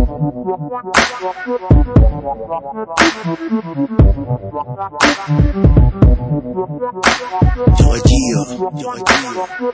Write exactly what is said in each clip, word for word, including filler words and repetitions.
Georgia, Georgia,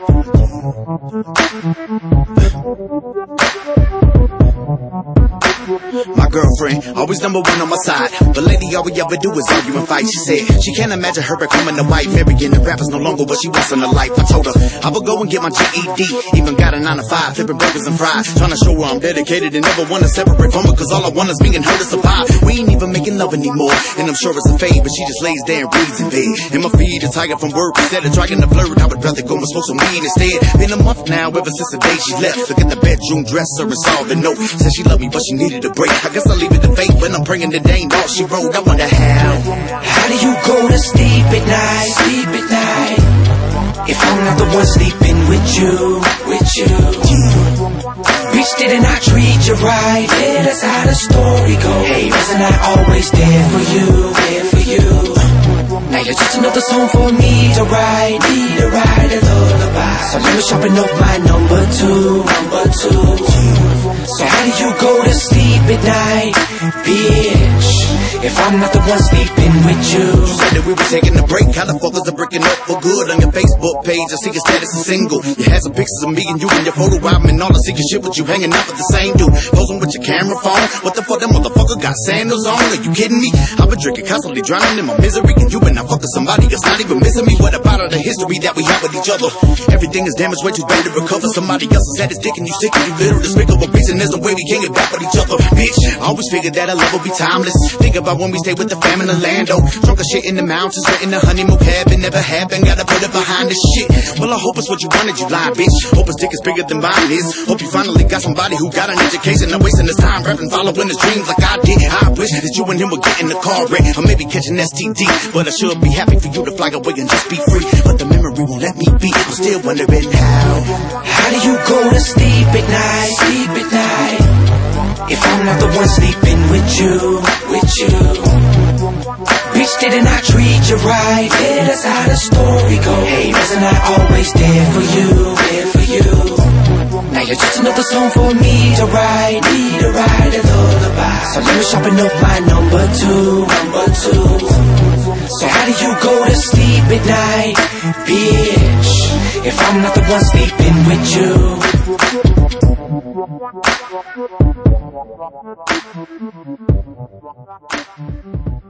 my girlfriend, always number one on my side, but lately all we ever do is argue and fight. She said she can't imagine her becoming a wife, marrying the rappers no longer what she wants in her life. I told her I would go and get my G E D, even got a nine to five, flipping burgers and fries, trying to show her I'm dedicated and never wanna separate from her, cause all I want is me and her to survive. We ain't even making love anymore, and I'm sure it's a fade, but she just lays there and reads in bed, and my feet is tired from work. Instead of trying to flirt, I would rather go and smoke some weed instead. Been a month now ever since the day she left. Look at the bedroom dresser and saw the note, said she loved me but she needed a break. I guess I'll leave it to fate, but I'm praying that ain't all she wrote. I wonder how. How do you go to sleep at night? Sleep at night. If I'm not the one sleeping with you, with you. Bitch, didn't I treat you right? Yeah, that's how the story goes. Hey, wasn't I always there for you, there for you? Now you're just another song for me to write, me to write a lullaby. So let me sharpen up my number two, number two. So how do you go to sleep at night, bitch? If I'm not the one sleeping with you. You said that we were taking a break. How the fuck is it breaking up for good? On your Facebook page, I see your status is single. You had some pictures of me and you in your photo album, and all I see your shit with you hanging out with the same dude, posing with your camera phone. What the fuck, that motherfucker got sandals on? Are you kidding me? I've been drinking, constantly drowning in my misery, and you been out fucking somebody that's not even missing me. What about all the history that we have with each other? Everything is damaged, way too bad to recover. Somebody else is at his dick and you sick and you little despicable reason. There's no way we can't get back with each other, bitch. I always figured that our love would be timeless. Think about when we stay with the fam in Orlando, drunk as shit in the mountains, but in the honeymoon cabin, never happened. Gotta put it behind this shit. Well, I hope it's what you wanted, you lying bitch. Hope his dick is bigger than mine is. Hope you finally got somebody who got an education, not wasting his time rapping, following his dreams like I did. I wish that you and him would get in the car wreck, or maybe catch an S T D. But I should be happy for you to fly away and just be free. But the memory won't let me be. I'm still wondering how. How do you go to sleep at night? Sleep at night. If I'm not the one sleeping with you, with you. Bitch, didn't I treat you right? Yeah, that's how the story goes. Hey, wasn't I always there for you, there for you? Now you're just another song for me to write, me to write a lullaby. So let me sharpen up my number two, number two. So how do you go to sleep at night, bitch? If I'm not the one sleeping with you.